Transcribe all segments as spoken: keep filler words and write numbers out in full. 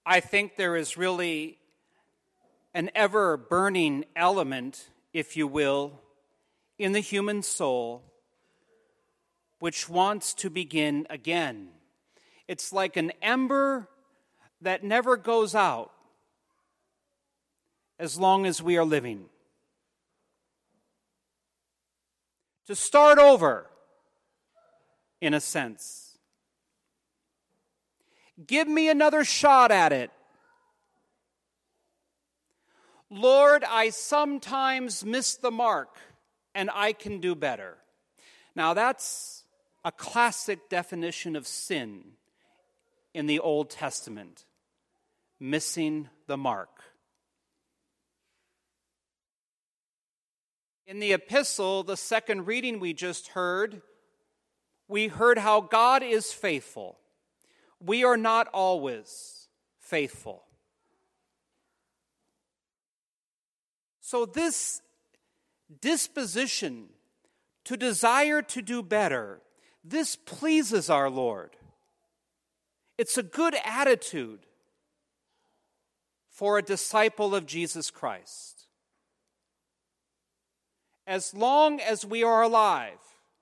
I think there is really an ever-burning element, if you will, in the human soul which wants to begin again. It's like an ember that never goes out as long as we are living. To start over, in a sense. Give me another shot at it. Lord, I sometimes miss the mark, and I can do better. Now that's a classic definition of sin in the Old Testament. Missing the mark. In the epistle, the second reading we just heard, we heard how God is faithful. We are not always faithful. So this disposition to desire to do better, this pleases our Lord. It's a good attitude for a disciple of Jesus Christ. As long as we are alive,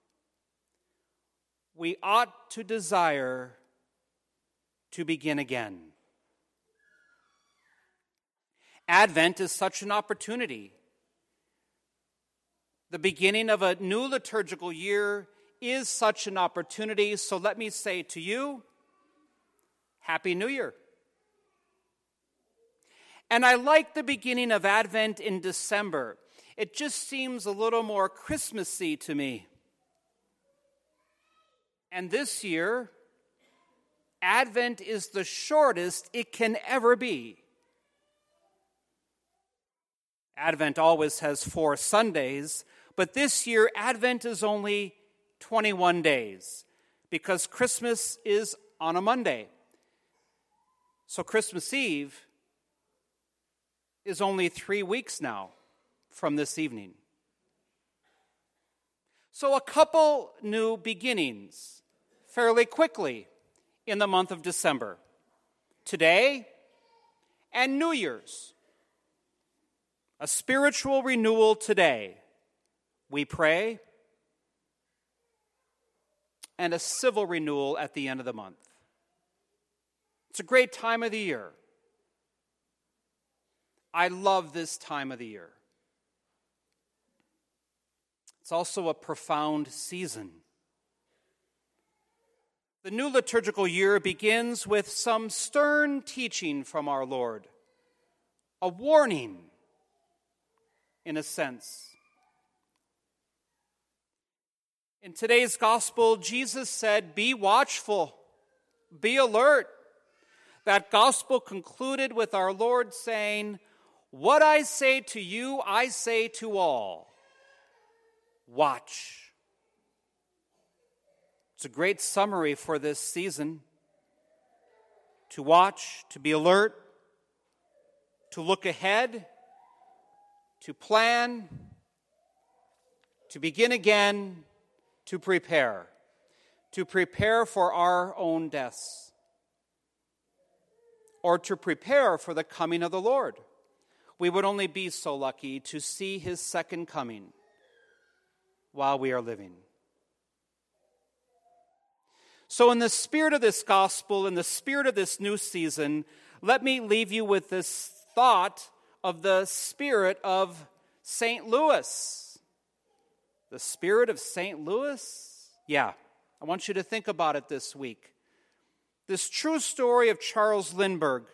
we ought to desire to begin again. Advent is such an opportunity. The beginning of a new liturgical year is such an opportunity, so let me say to you, Happy New Year. And I like the beginning of Advent in December. It just seems a little more Christmassy to me. And this year, Advent is the shortest it can ever be. Advent always has four Sundays, but this year Advent is only twenty-one days because Christmas is on a Monday. So Christmas Eve is only three weeks now from this evening. So a couple new beginnings fairly quickly in the month of December. Today and New Year's. A spiritual renewal today. We pray. And a civil renewal at the end of the month. It's a great time of the year. I love this time of the year. It's also a profound season. The new liturgical year begins with some stern teaching from our Lord. A warning, in a sense. In today's gospel, Jesus said, "Be watchful, be alert." That gospel concluded with our Lord saying, "What I say to you, I say to all. Watch." It's a great summary for this season. To watch, to be alert, to look ahead, to plan, to begin again, to prepare. To prepare for our own deaths. Or to prepare for the coming of the Lord. We would only be so lucky to see his second coming while we are living. So in the spirit of this gospel, in the spirit of this new season, let me leave you with this thought of the spirit of Saint Louis. The spirit of Saint Louis? Yeah, I want you to think about it this week. This true story of Charles Lindbergh.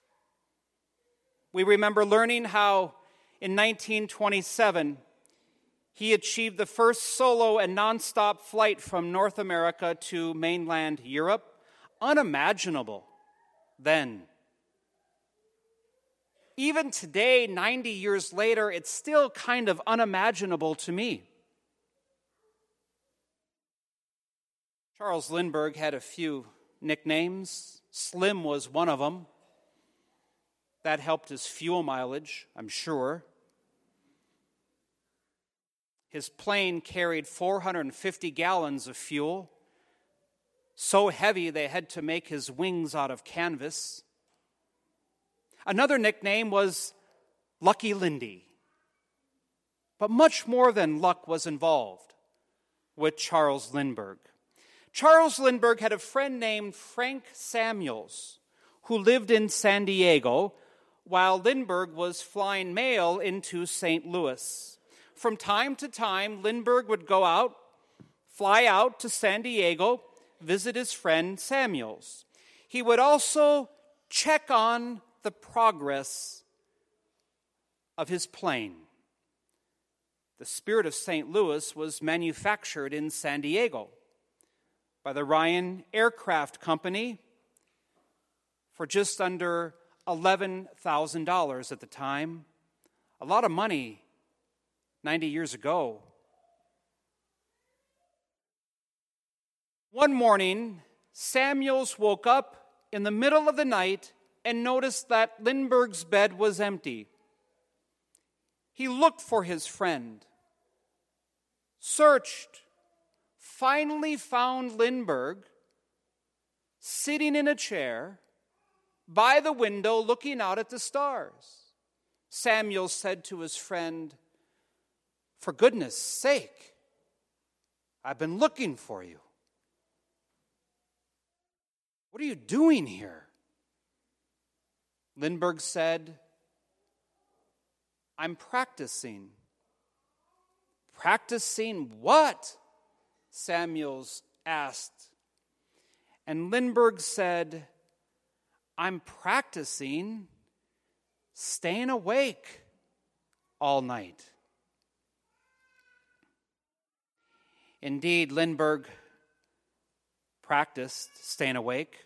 We remember learning how in nineteen twenty-seven, he achieved the first solo and nonstop flight from North America to mainland Europe. Unimaginable then. Even today, ninety years later, it's still kind of unimaginable to me. Charles Lindbergh had a few nicknames. Slim was one of them. That helped his fuel mileage, I'm sure. His plane carried four hundred fifty gallons of fuel, so heavy they had to make his wings out of canvas. Another nickname was Lucky Lindy. But much more than luck was involved with Charles Lindbergh. Charles Lindbergh had a friend named Frank Samuels who lived in San Diego while Lindbergh was flying mail into Saint Louis. From time to time, Lindbergh would go out, fly out to San Diego, visit his friend Samuels. He would also check on the progress of his plane. The Spirit of Saint Louis was manufactured in San Diego by the Ryan Aircraft Company for just under eleven thousand dollars at the time. A lot of money ninety years ago. One morning, Samuels woke up in the middle of the night and noticed that Lindbergh's bed was empty. He looked for his friend, searched, finally found Lindbergh sitting in a chair by the window looking out at the stars. Samuel said to his friend, "For goodness sake, I've been looking for you. What are you doing here?" Lindbergh said, "I'm practicing." "Practicing what?" Samuels asked. And Lindbergh said, "I'm practicing staying awake all night." Indeed, Lindbergh practiced staying awake.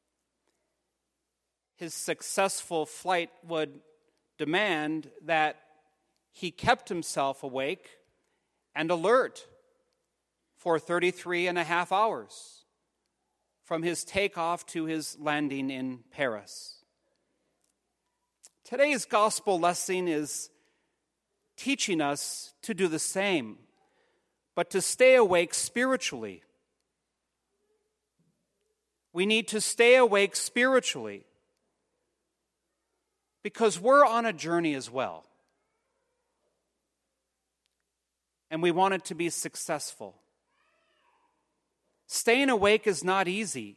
His successful flight would demand that he kept himself awake and alert for thirty-three and a half hours from his takeoff to his landing in Paris. Today's gospel lesson is teaching us to do the same, but to stay awake spiritually. We need to stay awake spiritually because we're on a journey as well. And we want it to be successful. Staying awake is not easy.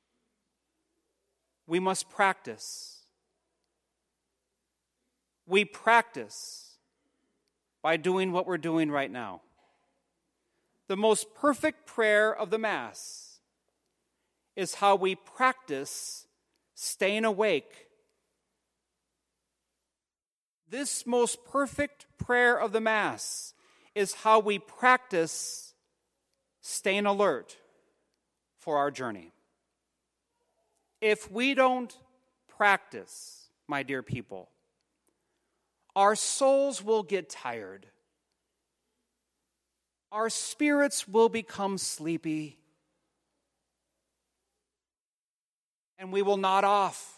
We must practice. We practice by doing what we're doing right now. The most perfect prayer of the Mass is how we practice staying awake. This most perfect prayer of the Mass is how we practice staying alert for our journey. If we don't practice, my dear people, our souls will get tired. Our spirits will become sleepy. And we will nod off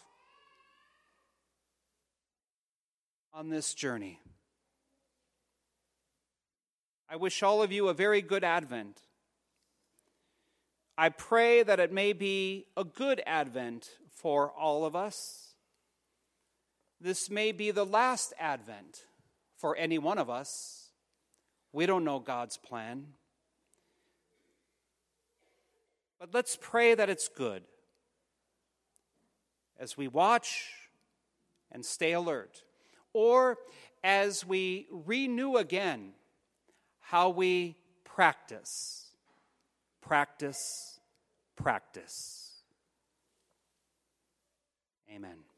on this journey. I wish all of you a very good Advent. I pray that it may be a good Advent for all of us. This may be the last Advent for any one of us. We don't know God's plan. But let's pray that it's good as we watch and stay alert, or as we renew again how we practice, practice, practice. Amen.